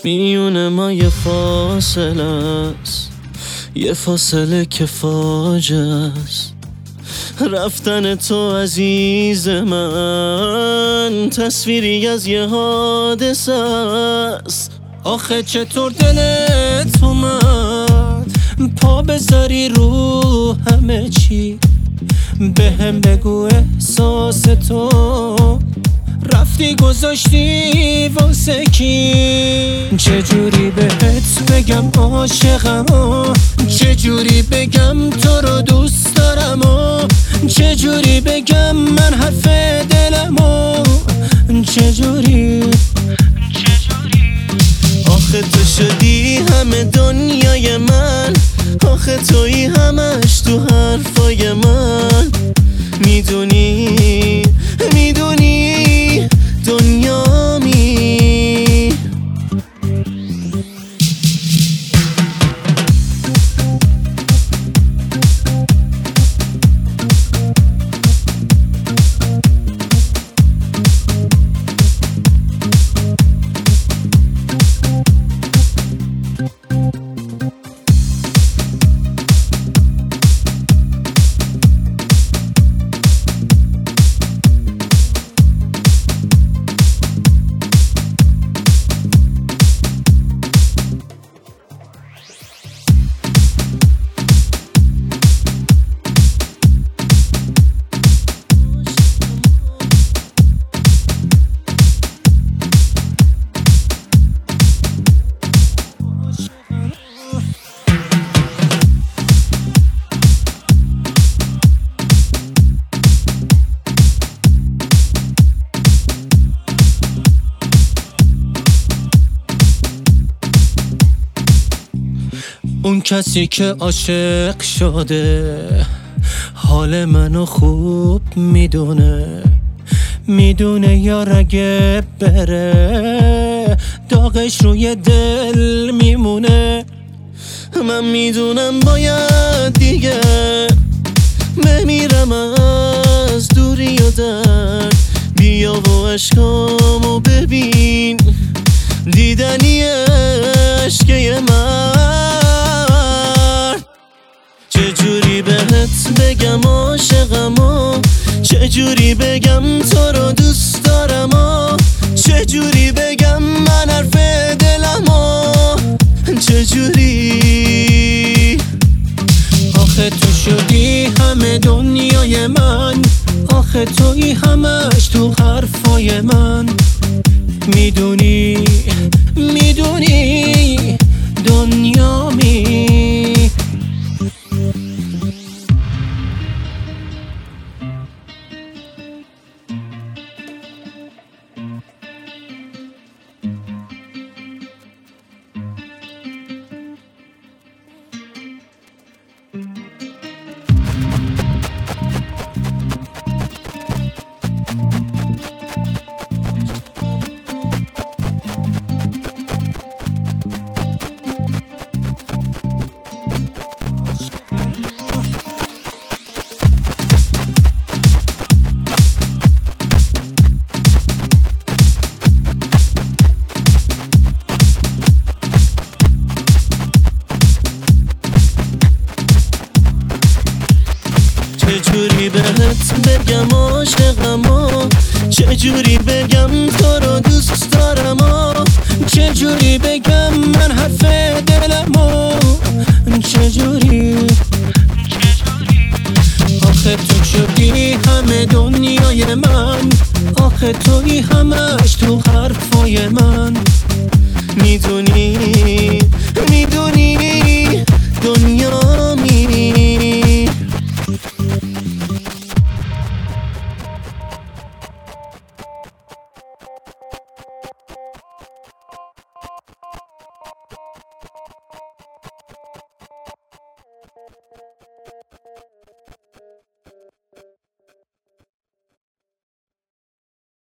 میونه ما یه فاصله است، یه فاصله که فاجعه است. رفتن تو عزیز من تصویری از یه حادثه است. آخه چطور دلت اومد پا بذاری رو همه چی؟ بهم بگو احساس تو رفتی گذاشتی واسه کی؟ چجوری بهت بگم عاشقم و چجوری بگم تو رو دوست دارم و چجوری بگم من حرف دلم و چجوری آخه تو شدی همه دنیای من، آخه تویی همش تو حرفای من. میدونی دنیامی. اون کسی که عاشق شده حال منو خوب میدونه یار اگه بره داغش روی دل میمونه. من میدونم باید دیگه بمیرم از دوری و درد. بیا و عشقامو ببین دیدنی عشقه من. چجوری بهت بگم عاشقم و چجوری بگم تو رو دوست دارم و چجوری بگم من حرف دلم و چجوری آخه تو شدی همه دنیای من، آخه تویی همش تو حرفای من. میدونی دنیامی. چجوری بهت بگم عاشقم و چجوری بگم تو رو دوست دارم و چجوری بگم من حرف دلم و چجوری آخه تو شدی همه دنیای من، آخه تویی همش تو حرفای من.